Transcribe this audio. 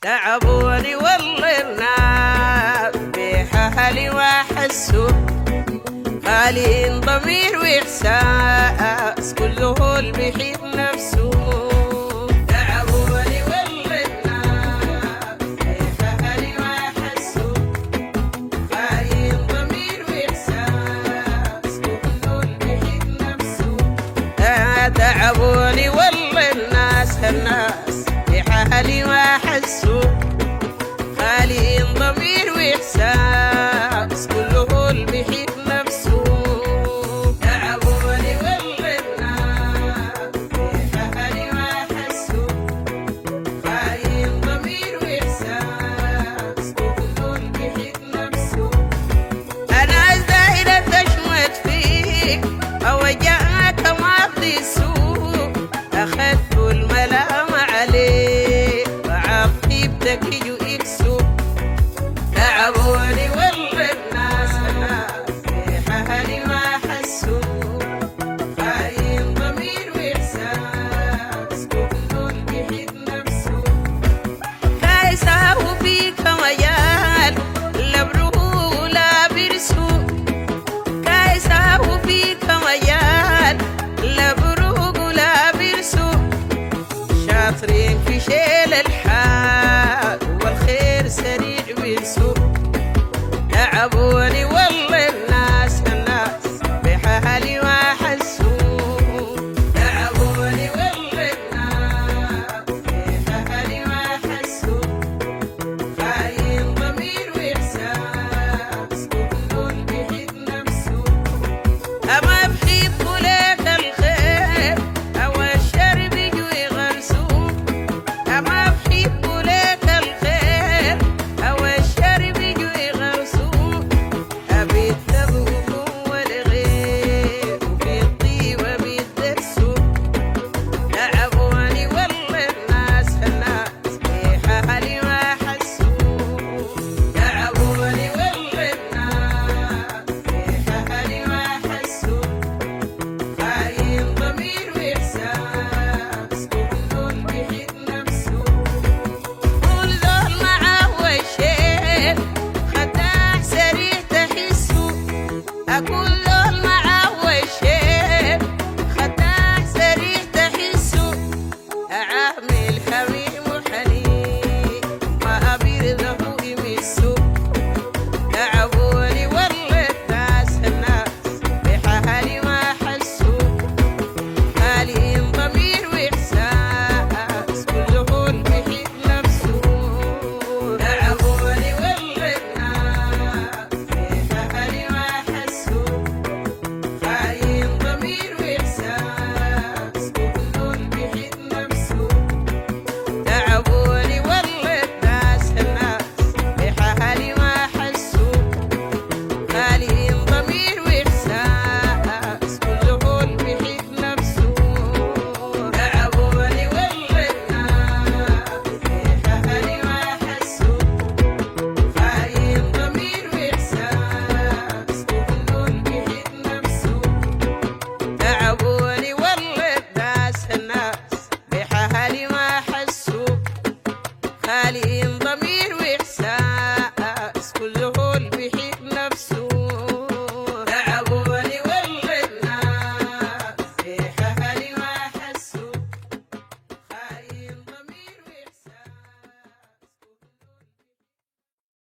تعبوني والله الناس بحالي واحسوا خالين ضمير واحساس كله اللي بيحب نفسه. تعبوني والله الناس بحالي واحسوا خالين ضمير واحساس كله اللي بيحب نفسه. تعبوني والله الناس بحالي واحسوا خالين ضمير واحساس كله اللي بيحب نفسه. تعبوني والله الناس بحالي واحسوا خالين ضمير واحساس كله اللي بيحب نفسه. انا زاهدة تشمت فيك اوجعك ما بدي سوء اخذت الملام عليه وعطي بدك يكسو. تعبوني والله الناس بحالي ما حسوا خاين ضمير واحساس كله اللي بيحب نفسه. كايسه فيك مجال لا بروح ولا برسو كايسه فيك مجال لا بروح ولا برسو. شاطرين في شيل الحال والخير سريع بيسوق. تعبوني والله الناس بحالي واحسوا. تعبوني والله الناس بحالي واحسوا خاين ضمير واحساس كله اللي بيحب نفسه. اما بحب لك الخير او الشر بيجوا يغرسوه. اما بحب لك الخير او الشر بيجوا يغرسوه. ابي التبوك والغير وفي الطيبه بيدرسوا. تعبوني والله الناس بحالي واحسوا. تعبوني والله الناس بحالي واحسوا خاين ضمير واحساس كله اللي بيحب نفسه. كل دول معاه والشيء خداع سريع تحسه. كل دول معاه والشيء خداع سريع تحسه. عامل حميم وحنين ما بيرضه يمسه. تعبوني والله الناس بحالي ما حسوا خالين ضمير واحساس كله اللي بيحب نفسه. تعبوني والله الناس بحالي ما حسوا خالين ضمير واحساس كله اللي بيحب نفسه. تعبوني والله الناس بحالي ما حسوا خالين ضمير واحساس كله اللي بيحب نفسه. تعبوني والله الناس بحالي ما حسوا خالين ضمير واحساس كله اللي بيحب نفسه. تعبوني والله الناس بحالي ما حسوا خالين ضمير واحساس كله اللي بيحب نفسه.